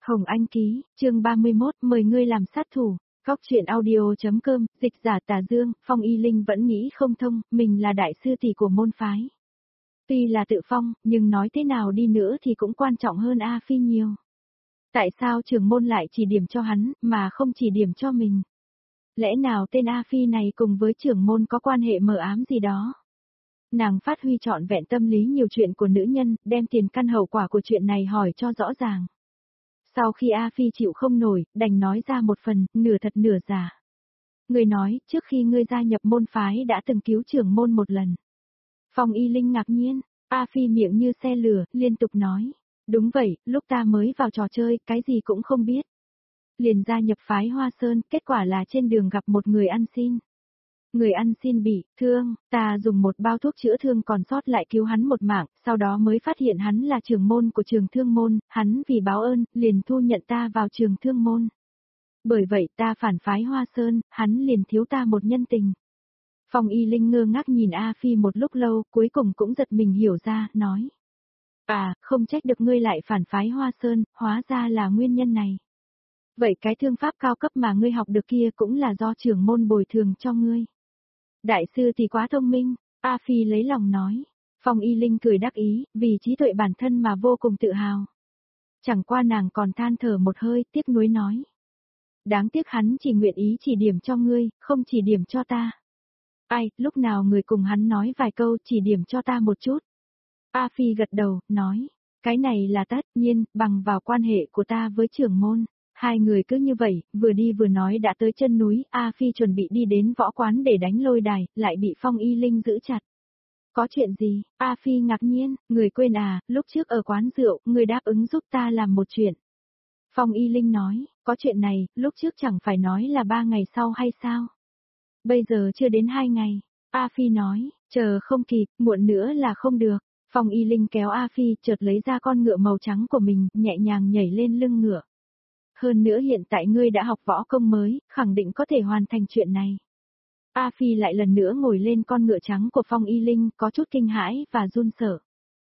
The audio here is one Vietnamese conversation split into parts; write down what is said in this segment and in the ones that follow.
Hồng Anh Ký, chương 31, mời ngươi làm sát thủ. Góc truyện audio.com, dịch giả Tà Dương, Phong Y Linh vẫn nghĩ không thông, mình là đại sư tỷ của môn phái. Tuy là tự phong, nhưng nói thế nào đi nữa thì cũng quan trọng hơn A Phi nhiều. Tại sao trưởng môn lại chỉ điểm cho hắn, mà không chỉ điểm cho mình? Lẽ nào tên A Phi này cùng với trưởng môn có quan hệ mờ ám gì đó? Nàng phát huy trọn vẹn tâm lý nhiều chuyện của nữ nhân, đem tiền căn hậu quả của chuyện này hỏi cho rõ ràng. Sau khi A Phi chịu không nổi, đành nói ra một phần, nửa thật nửa giả. Người nói, trước khi ngươi gia nhập môn phái đã từng cứu trưởng môn một lần. Phong Y Linh ngạc nhiên, A Phi miệng như xe lửa, liên tục nói. Đúng vậy, lúc ta mới vào trò chơi, cái gì cũng không biết. Liền gia nhập phái Hoa Sơn, kết quả là trên đường gặp một người ăn xin. Người ăn xin bị thương, ta dùng một bao thuốc chữa thương còn sót lại cứu hắn một mạng, sau đó mới phát hiện hắn là trưởng môn của trường thương môn, hắn vì báo ơn, liền thu nhận ta vào trường thương môn. Bởi vậy ta phản phái Hoa Sơn, hắn liền thiếu ta một nhân tình. Phong Y Linh ngơ ngác nhìn A Phi một lúc lâu, cuối cùng cũng giật mình hiểu ra, nói. À, không trách được ngươi lại phản phái Hoa Sơn, hóa ra là nguyên nhân này. Vậy cái thương pháp cao cấp mà ngươi học được kia cũng là do trưởng môn bồi thường cho ngươi. Đại sư thì quá thông minh, A Phi lấy lòng nói. Phong Y Linh cười đắc ý, vì trí tuệ bản thân mà vô cùng tự hào. Chẳng qua nàng còn than thở một hơi, tiếc nuối nói. Đáng tiếc hắn chỉ nguyện ý chỉ điểm cho ngươi, không chỉ điểm cho ta. Ai, lúc nào người cùng hắn nói vài câu chỉ điểm cho ta một chút. A Phi gật đầu, nói. Cái này là tất nhiên, bằng vào quan hệ của ta với trưởng môn. Hai người cứ như vậy, vừa đi vừa nói đã tới chân núi, A Phi chuẩn bị đi đến võ quán để đánh lôi đài, lại bị Phong Y Linh giữ chặt. Có chuyện gì? A Phi ngạc nhiên, người quên à, lúc trước ở quán rượu, người đáp ứng giúp ta làm một chuyện. Phong Y Linh nói, có chuyện này, lúc trước chẳng phải nói là 3 ngày sau hay sao? Bây giờ chưa đến 2 ngày. A Phi nói, chờ không kịp, muộn nữa là không được. Phong Y Linh kéo A Phi chợt lấy ra con ngựa màu trắng của mình, nhẹ nhàng nhảy lên lưng ngựa. Hơn nữa hiện tại ngươi đã học võ công mới, khẳng định có thể hoàn thành chuyện này. A Phi lại lần nữa ngồi lên con ngựa trắng của Phong Y Linh, có chút kinh hãi và run sợ.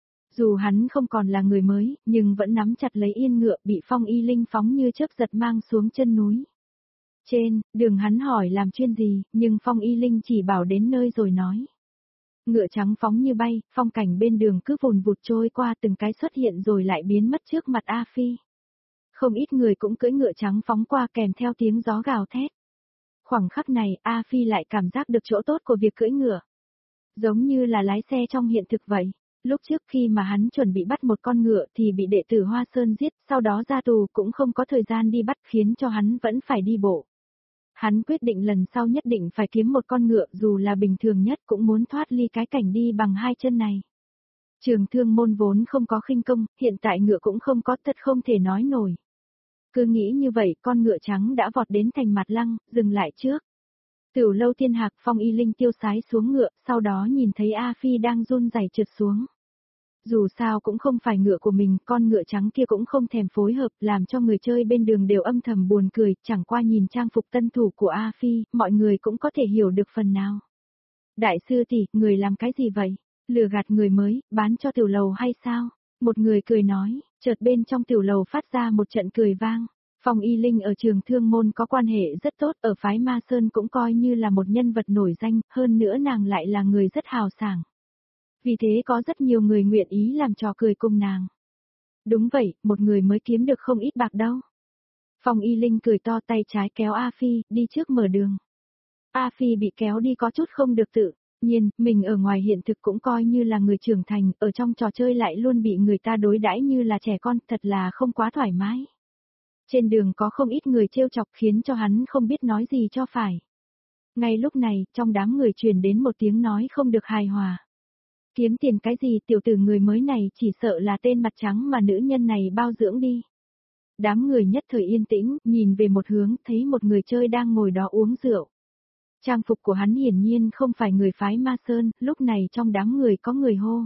Dù hắn không còn là người mới, nhưng vẫn nắm chặt lấy yên ngựa bị Phong Y Linh phóng như chớp giật mang xuống chân núi. Trên đường hắn hỏi làm chuyên gì, nhưng Phong Y Linh chỉ bảo đến nơi rồi nói. Ngựa trắng phóng như bay, phong cảnh bên đường cứ vùn vụt trôi qua từng cái xuất hiện rồi lại biến mất trước mặt A Phi. Không ít người cũng cưỡi ngựa trắng phóng qua kèm theo tiếng gió gào thét. Khoảng khắc này, A Phi lại cảm giác được chỗ tốt của việc cưỡi ngựa. Giống như là lái xe trong hiện thực vậy. Lúc trước khi mà hắn chuẩn bị bắt một con ngựa thì bị đệ tử Hoa Sơn giết, sau đó ra tù cũng không có thời gian đi bắt khiến cho hắn vẫn phải đi bộ. Hắn quyết định lần sau nhất định phải kiếm một con ngựa dù là bình thường nhất cũng muốn thoát ly cái cảnh đi bằng 2 chân này. Trường thương môn vốn không có khinh công, hiện tại ngựa cũng không có, thật không thể nói nổi. Cứ nghĩ như vậy, con ngựa trắng đã vọt đến thành mặt lăng, dừng lại trước. Tiểu Lâu Thiên Hạc, Phong Y Linh tiêu sái xuống ngựa, sau đó nhìn thấy A Phi đang run rẩy trượt xuống. Dù sao cũng không phải ngựa của mình, con ngựa trắng kia cũng không thèm phối hợp, làm cho người chơi bên đường đều âm thầm buồn cười, chẳng qua nhìn trang phục tân thủ của A Phi, mọi người cũng có thể hiểu được phần nào. Đại sư tỷ, người làm cái gì vậy? Lừa gạt người mới, bán cho tiểu lầu hay sao? Một người cười nói, chợt bên trong tiểu lầu phát ra một trận cười vang. Phong Y Linh ở trường thương môn có quan hệ rất tốt, ở phái Ma Sơn cũng coi như là một nhân vật nổi danh, hơn nữa nàng lại là người rất hào sảng. Vì thế có rất nhiều người nguyện ý làm trò cười cùng nàng. Đúng vậy, một người mới kiếm được không ít bạc đâu. Phong Y Linh cười to, tay trái kéo A Phi, đi trước mở đường. A Phi bị kéo đi có chút không được tự nhiên, mình ở ngoài hiện thực cũng coi như là người trưởng thành, ở trong trò chơi lại luôn bị người ta đối đãi như là trẻ con, thật là không quá thoải mái. Trên đường có không ít người trêu chọc khiến cho hắn không biết nói gì cho phải. Ngay lúc này, trong đám người truyền đến một tiếng nói không được hài hòa. Kiếm tiền cái gì, tiểu tử người mới này chỉ sợ là tên mặt trắng mà nữ nhân này bao dưỡng đi. Đám người nhất thời yên tĩnh, nhìn về một hướng, thấy một người chơi đang ngồi đó uống rượu. Trang phục của hắn hiển nhiên không phải người phái Ma Sơn, lúc này trong đám người có người hô.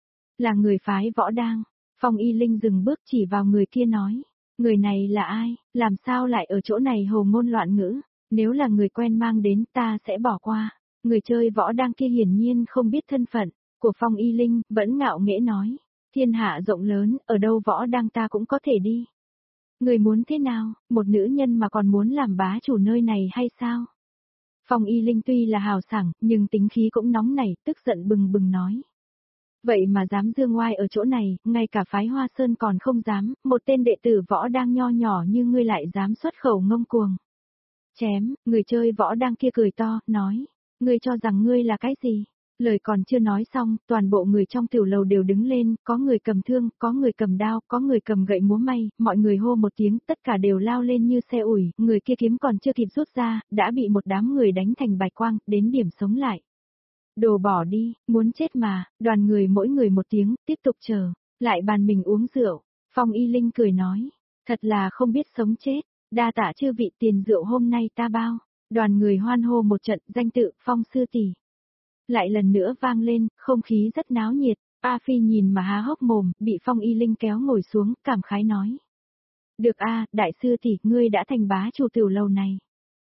Là người phái Võ Đang. Phong Y Linh dừng bước chỉ vào người kia nói. Người này là ai, làm sao lại ở chỗ này hồ ngôn loạn ngữ, nếu là người quen mang đến ta sẽ bỏ qua. Người chơi Võ Đang kia hiển nhiên không biết thân phận của Phong Y Linh, vẫn ngạo nghễ nói. Thiên hạ rộng lớn, ở đâu Võ Đang ta cũng có thể đi. Người muốn thế nào, một nữ nhân mà còn muốn làm bá chủ nơi này hay sao? Phong Y Linh tuy là hào sảng, nhưng tính khí cũng nóng nảy, tức giận bừng bừng nói. Vậy mà dám dương ngoai ở chỗ này, ngay cả phái Hoa Sơn còn không dám, một tên đệ tử võ đang nho nhỏ như ngươi lại dám xuất khẩu ngông cuồng. Chém, người chơi võ đang kia cười to, nói, ngươi cho rằng ngươi là cái gì? Lời còn chưa nói xong, toàn bộ người trong tiểu lầu đều đứng lên, có người cầm thương, có người cầm đao, có người cầm gậy múa may, mọi người hô một tiếng, tất cả đều lao lên như xe ủi, người kia kiếm còn chưa kịp rút ra, đã bị một đám người đánh thành bạch quang, đến điểm sống lại. Đồ bỏ đi, muốn chết mà, đoàn người mỗi người một tiếng, tiếp tục chờ, lại bàn mình uống rượu. Phong Y Linh cười nói, thật là không biết sống chết, đa tạ chư vị tiền rượu hôm nay ta bao. Đoàn người hoan hô một trận, danh tự Phong sư tỷ. Lại lần nữa vang lên, không khí rất náo nhiệt, A Phi nhìn mà há hốc mồm, bị Phong Y Linh kéo ngồi xuống, cảm khái nói. Được a, đại sư tỷ, ngươi đã thành bá chủ tiểu lầu này.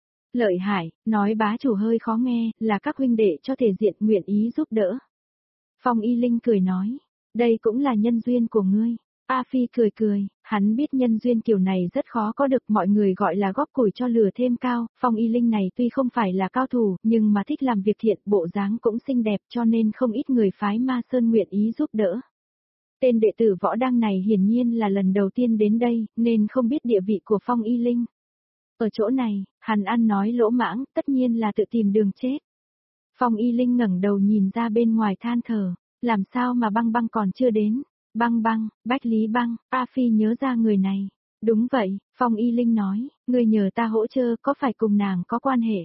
Lợi hại, nói bá chủ hơi khó nghe, là các huynh đệ cho thể diện nguyện ý giúp đỡ. Phong Y Linh cười nói, đây cũng là nhân duyên của ngươi. A Phi cười cười, hắn biết nhân duyên kiểu này rất khó có được, mọi người gọi là góp củi cho lửa thêm cao. Phong Y Linh này tuy không phải là cao thủ, nhưng mà thích làm việc thiện, bộ dáng cũng xinh đẹp, cho nên không ít người phái Ma Sơn nguyện ý giúp đỡ. Tên đệ tử võ đăng này hiển nhiên là lần đầu tiên đến đây, nên không biết địa vị của Phong Y Linh. Ở chỗ này, hắn ăn nói lỗ mãng, tất nhiên là tự tìm đường chết. Phong Y Linh ngẩng đầu nhìn ra bên ngoài than thở, làm sao mà băng băng còn chưa đến. Băng băng, Bách Lý Băng, A Phi nhớ ra người này. Đúng vậy, Phong Y Linh nói, người nhờ ta hỗ trợ có phải cùng nàng có quan hệ?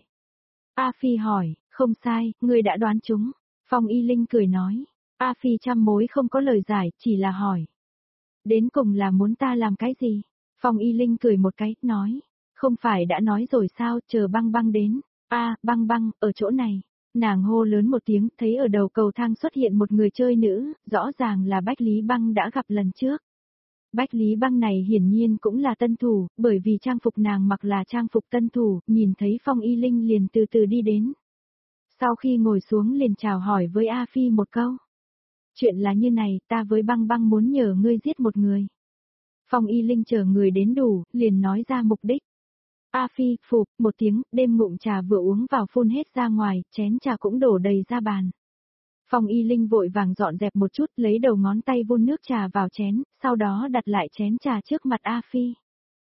A Phi hỏi, không sai, người đã đoán chúng. Phong Y Linh cười nói, A Phi trăm mối không có lời giải, chỉ là hỏi. Đến cùng là muốn ta làm cái gì? Phong Y Linh cười một cái, nói, không phải đã nói rồi sao, chờ băng băng đến. Băng băng, ở chỗ này. Nàng hô lớn một tiếng, thấy ở đầu cầu thang xuất hiện một người chơi nữ, rõ ràng là Bách Lý Băng đã gặp lần trước. Bách Lý Băng này hiển nhiên cũng là tân thủ, bởi vì trang phục nàng mặc là trang phục tân thủ, nhìn thấy Phong Y Linh liền từ từ đi đến. Sau khi ngồi xuống liền chào hỏi với A Phi một câu. Chuyện là như này, ta với Băng Băng muốn nhờ ngươi giết một người. Phong Y Linh chờ người đến đủ, liền nói ra mục đích. A Phi, phụp, một tiếng, đêm ngụm trà vừa uống vào phun hết ra ngoài, chén trà cũng đổ đầy ra bàn. Phong Y Linh vội vàng dọn dẹp một chút, lấy đầu ngón tay vun nước trà vào chén, sau đó đặt lại chén trà trước mặt A Phi.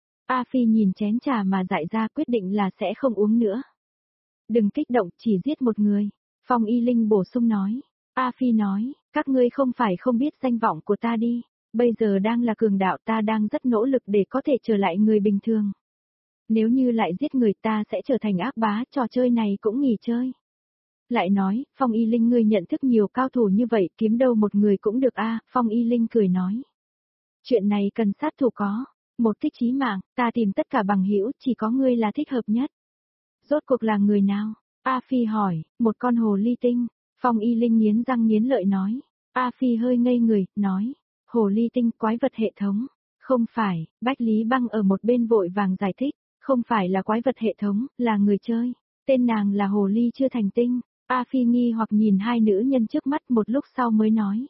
A Phi nhìn chén trà mà dại ra quyết định là sẽ không uống nữa. Đừng kích động, chỉ giết một người. Phong Y Linh bổ sung nói. A Phi nói, các ngươi không phải không biết danh vọng của ta đi. Bây giờ đang là cường đạo, ta đang rất nỗ lực để có thể trở lại người bình thường. Nếu như lại giết người ta sẽ trở thành ác bá, trò chơi này cũng nghỉ chơi. Lại nói, Phong Y Linh ngươi nhận thức nhiều cao thủ như vậy, kiếm đâu một người cũng được Phong Y Linh cười nói. Chuyện này cần sát thủ có, một thích chí mạng, ta tìm tất cả bằng hữu, chỉ có ngươi là thích hợp nhất. Rốt cuộc là người nào? A Phi hỏi, một con hồ ly tinh. Phong Y Linh nghiến răng nghiến lợi nói. A Phi hơi ngây người, nói, hồ ly tinh quái vật hệ thống. Không phải, Bách Lý Băng ở một bên vội vàng giải thích. Không phải là quái vật hệ thống, là người chơi. Tên nàng là hồ ly chưa thành tinh. A Phi nghi hoặc nhìn hai nữ nhân trước mắt một lúc sau mới nói.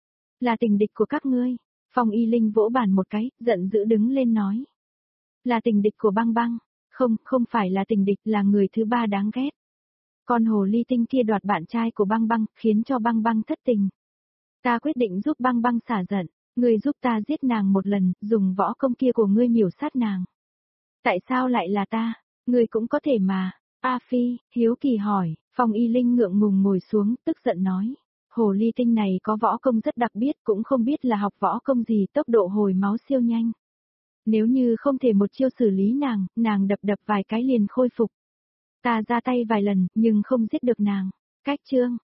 Là tình địch của các ngươi. Phong Y Linh vỗ bàn một cái, giận dữ đứng lên nói. Là tình địch của Băng Băng. Không phải là tình địch, là người thứ ba đáng ghét. Con hồ ly tinh kia đoạt bạn trai của Băng Băng, khiến cho Băng Băng thất tình. Ta quyết định giúp Băng Băng xả giận. Ngươi giúp ta giết nàng một lần, dùng võ công kia của ngươi miểu sát nàng. Tại sao lại là ta? Ngươi cũng có thể mà. A Phi, hiếu kỳ hỏi. Phong Y Linh ngượng ngùng ngồi xuống, tức giận nói. Hồ ly tinh này có võ công rất đặc biệt, cũng không biết là học võ công gì, tốc độ hồi máu siêu nhanh. Nếu như không thể một chiêu xử lý nàng đập vài cái liền khôi phục. Ta ra tay vài lần, nhưng không giết được nàng. Cách chương,